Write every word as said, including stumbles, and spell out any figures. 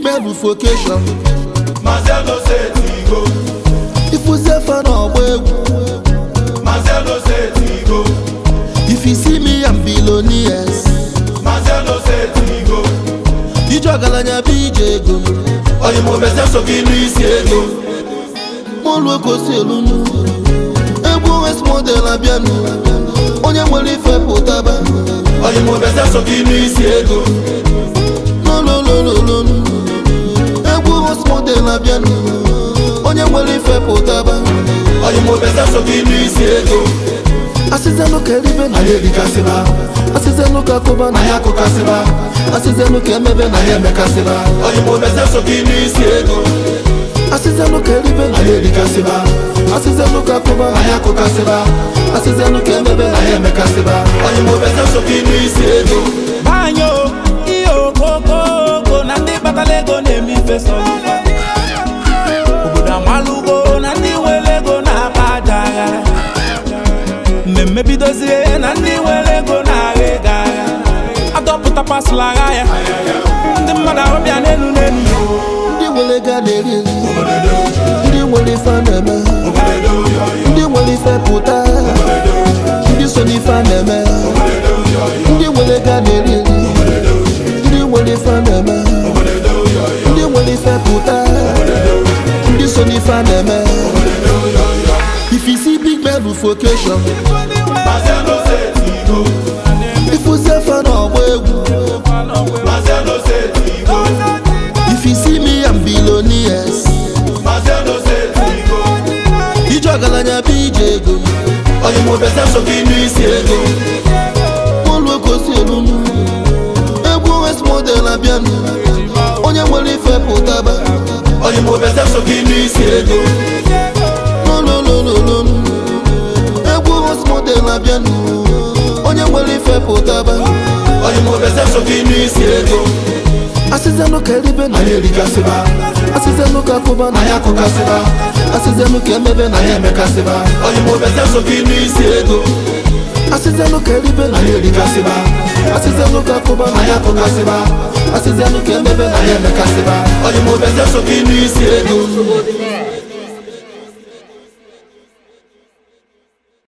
man with vocation. Marcelo said go. If we say fan or way, Marcelo said go. if you see me, I'm billionaires. Marcelo said go. You jogalanya B J go. Oye mo bese so ki ni si go. Mo lo ko si elunu. Ebu es model abianu. Onye mweli fe potaba. Oye mo bese so ki ni si go. No no no no no. Ebu es model abianu. Onye mweli fe potaba. Oye mo bese so ki ni si go. Asize no keribe na Aye di kasiba. Asize no kakoba na Aya ko kasiba. Asize no kemebe na Aye me kasiba. Oye mo bese so ki ni si go. Asize no keribe na Aye di kasiba. Asize no kakoba na Aya ko kasiba. Asize no kemebe na Aye me kasiba. Oye mo bese so ki ni si go. Banyo iyo koko ko nandi batalego ne mi feso. Oboda malugo nandi welego na padara. Meme bidozie nandi welego na regara. Adoputa pasla gaya. Ndi mada obia nenu nenu. Ndi welega neri. Ndi weli faneme. Ndi weli fe puta. Ndi soni faneme. Ndi welega neri. Ndi weli faneme. Ndi weli fe puta. Ndi soni faneme. If you see big man with vocation, Marcelo said go. if you say fan or way, Marcelo said go. if you see me, I'm billionaires. Marcelo said go. You jogalanya B J go. Oye mo bese so ki ni si go. Mo lo ko si elunu. Ebu es model abianu. Onye mweli fe potaba. Oye mo bese so ki ni si go. No no no no no. Ebu es model abianu. Onye mweli fe potaba. Oye mo bese so ki ni si go. Asize no keribe na Aye di kasiba. Asize no kakoba na Aya ko kasiba. Asize no kemebe na Aye me kasiba. Oye mo bese so ki ni si go. Asize no keribe na Aye di kasiba. Asize no kakoba na Aya ko kasiba. Asize no kemebe na Aye me kasiba. Oye mo bese so ki ni si go.